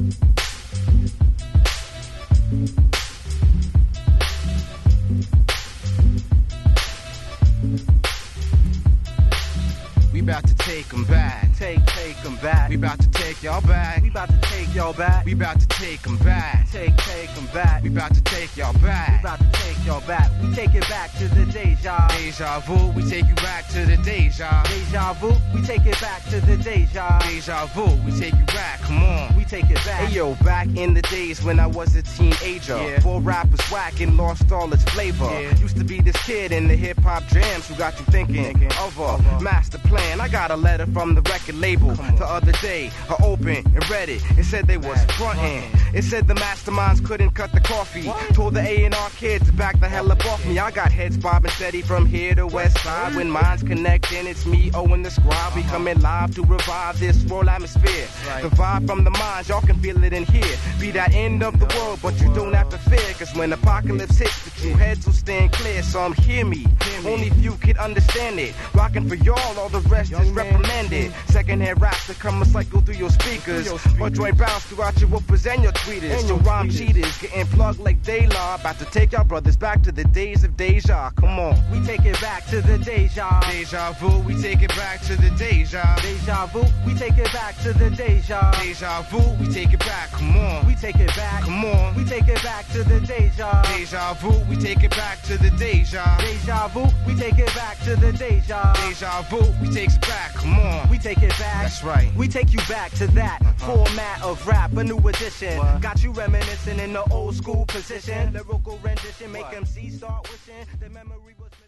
We about to take 'em back. Take 'em back. We about to take y'all back. We about to take y'all back. We about to take 'em back. Take 'em back. We about to take y'all We back. about to take y'all back. We take it back to the deja. Deja vu, we take you back to the deja. Deja vu. We take it back to the deja. Deja vu, we take you back, come on. We take it back. Hey yo, back in the days when I was a teenager, Yeah. before rap was whack and lost all its flavor. Yeah. Used to be this kid in the hip hop jams who got you thinking of a master plan. I got a letter from the record label the other day. I opened and read it. It said they was frontin'. It said the masterminds couldn't cut the coffee. Told the A&R kids to back the hell up off me. I got heads bobbing steady from here to west side. When minds connecting, it's me, Owen the Scribe. We coming live to revive this world atmosphere. The vibe from the minds, y'all can feel it in here. Be that end of the world, but you don't have to fear. Cause when apocalypse hits, the true heads will stand clear. Some hear me, only few can understand it. Rocking for y'all, all the rest is reprimanded. Secondhand raps that come a cycle through your speakers. Or joint bounce throughout your woofers and your tweeters. Your rhyme cheaters getting plugged like Dayla. About to take y'all brothers back to the days of deja. Come on. We take it back to the deja. Deja vu, we take it back to the deja. Deja vu. We take it back to the deja. Deja vu, we take it back, come on. We take it back. Come on. We take it back to the deja. Deja vu, we take it back to the deja. Deja vu. We take it back to the deja. Deja vu, we takes it back, come on. We take it back. That's right. We take you back to that format of rap, a new edition. Got you reminiscing in the old school position. Lyrical rendition, make MC start wishing the memory was.